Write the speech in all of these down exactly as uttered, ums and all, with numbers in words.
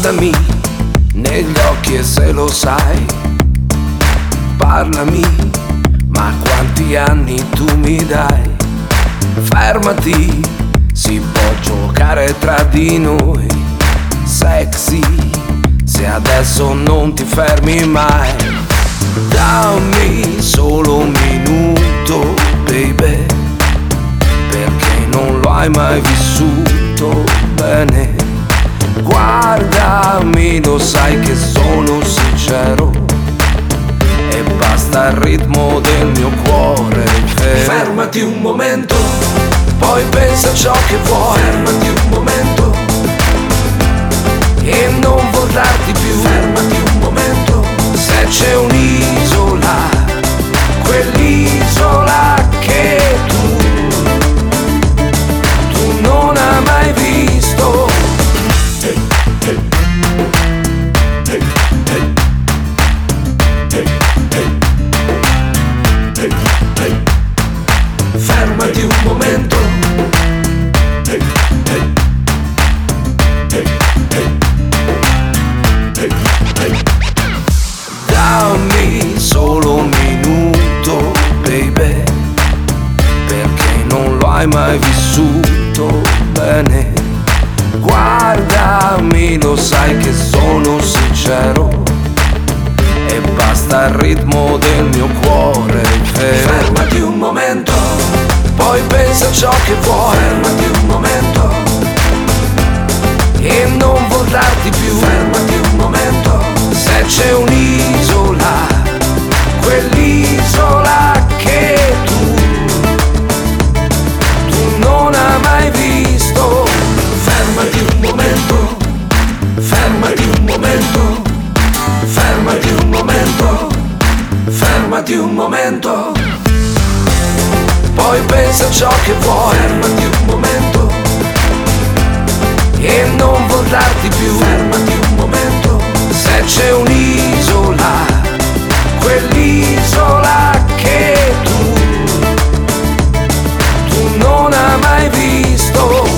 Guardami negli occhi e se lo sai, parlami, ma quanti anni tu mi dai? Fermati, si può giocare tra di noi. Sexy, se adesso non ti fermi mai. Dammi solo un minuto, baby, perché non lo hai mai vissuto bene. Guardami, lo sai che sono sincero e basta il ritmo del mio cuore. Fermati un momento, poi pensa a ciò che vuoi. Fermati un momento e non voltarti più. Fermati un momento, se c'è un'isola, quell'isola che tu, tu non hai mai visto. Fermati un momento, dammi solo un minuto, baby, perché non lo hai mai vissuto bene. Guardami, lo sai che sono sincero e basta il ritmo del mio cuore. Fermati un momento, poi pensa a ciò che vuoi. Fermati un momento e non voltarti più. Fermati un momento, se c'è un'isola, quell'isola che tu, tu non hai mai visto. Fermati un momento, fermati un momento, fermati un momento, fermati un momento, poi pensa a ciò che vuoi. Fermati un momento e non voltarti più. Fermati un momento, se c'è un'isola, quell'isola che tu, tu non hai mai visto.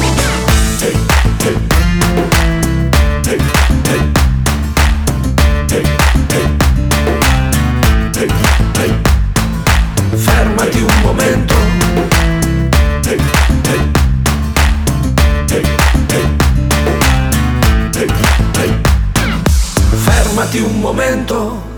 Fermati un momento, fermati un momento.